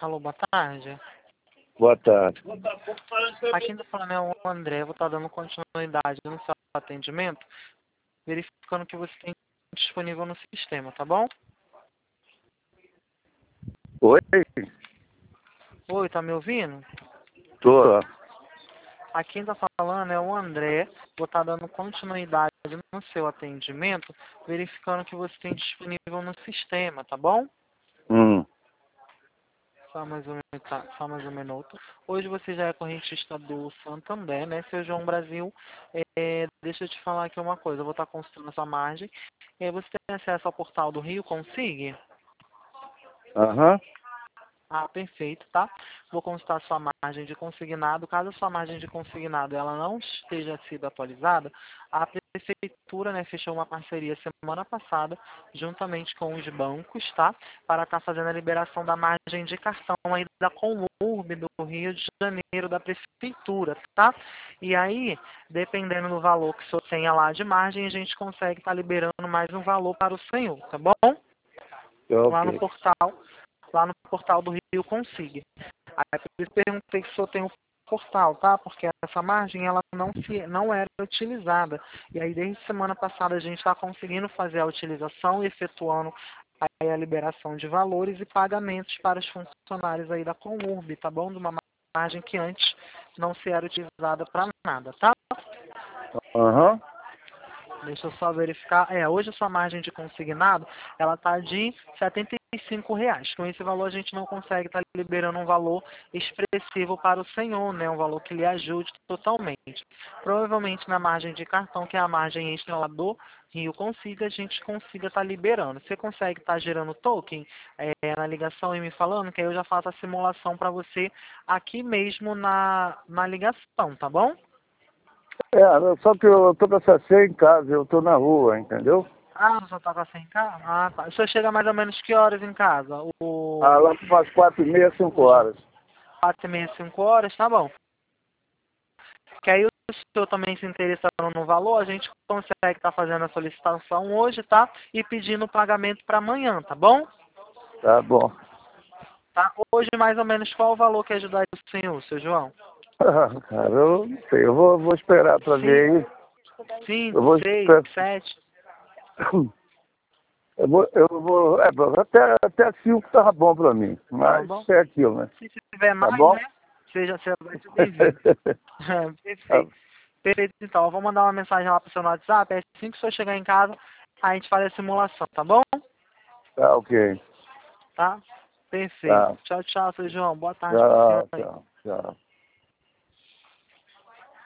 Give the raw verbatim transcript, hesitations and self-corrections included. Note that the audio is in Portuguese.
Alô, boa tarde. Boa tarde. Aqui ainda falando é o André, vou estar dando continuidade no seu atendimento, verificando que você tem disponível no sistema, tá bom? Oi? Oi, tá me ouvindo? Tô. Aqui ainda falando é o André, vou estar dando continuidade no seu atendimento, verificando que você tem disponível no sistema, tá bom? Hum. Só mais um, tá, só mais um minuto. Hoje você já é correntista do Santander, né? Seu João Brasil, é, deixa eu te falar aqui uma coisa, eu vou estar consultando a sua margem. É, você tem acesso ao portal do Rio Consig? Aham. Ah, perfeito, tá? Vou consultar a sua margem de consignado. Caso a sua margem de consignado ela não esteja sido atualizada, a prefeitura, né, fechou uma parceria semana passada, juntamente com os bancos, tá? Para estar fazendo a liberação da margem de cartão aí da Comurb do Rio de Janeiro, da prefeitura, tá? E aí, dependendo do valor que o senhor tenha lá de margem, a gente consegue estar liberando mais um valor para o senhor, tá bom? Lá no Ok. portal. Lá no portal do Rio Consig. Aí eu perguntei se o senhor tem um portal, tá? Porque essa margem ela não, se, não era utilizada. E aí desde semana passada a gente está conseguindo fazer a utilização e efetuando aí a liberação de valores e pagamentos para os funcionários aí da Comurb, tá bom? De uma margem que antes não se era utilizada para nada, tá? Aham. Deixa eu só verificar. É, hoje a sua margem de consignado, ela está de setenta e cinco reais. Com esse valor a gente não consegue estar liberando um valor expressivo para o senhor, né? Um valor que lhe ajude totalmente. Provavelmente na margem de cartão, que é a margem extra lá do Rio Consiga, a gente consiga estar liberando. Você consegue estar gerando token é, na ligação e me falando, que aí eu já faço a simulação para você aqui mesmo na, na ligação, tá bom? É, só que eu tô com essa ceia em casa, eu tô na rua, entendeu? Ah, você tá com a em casa? Ah, tá. O senhor chega mais ou menos que horas em casa? Ah, O... lá faz quatro e meia, cinco o João? horas. Quatro e meia, cinco horas? Tá bom. Que aí o senhor também se interessando no valor, a gente consegue estar fazendo a solicitação hoje, tá? E pedindo o pagamento para amanhã, tá bom? Tá bom. Tá? Hoje mais ou menos qual o valor que ajudaria o senhor, seu João? Ah, cara, eu não sei, eu vou, vou esperar pra ver aí. Eu Cinco, vou seis, esperar. sete? Eu vou, eu vou, é, até, até cinco tava bom pra mim, Tá mas bom? sete, né? Se tiver Tá mais, bom? né? Seja, seja vai ser bem-vindo. Tá, Perfeito. Perfeito, então. Eu vou mandar uma mensagem lá pro seu WhatsApp. É assim que o senhor chegar em casa, a gente faz a simulação, tá bom? tá ok. Tá? Perfeito. Tá. Tchau, tchau, seu João. Boa tarde pro senhor Tchau, aí. tchau, tchau.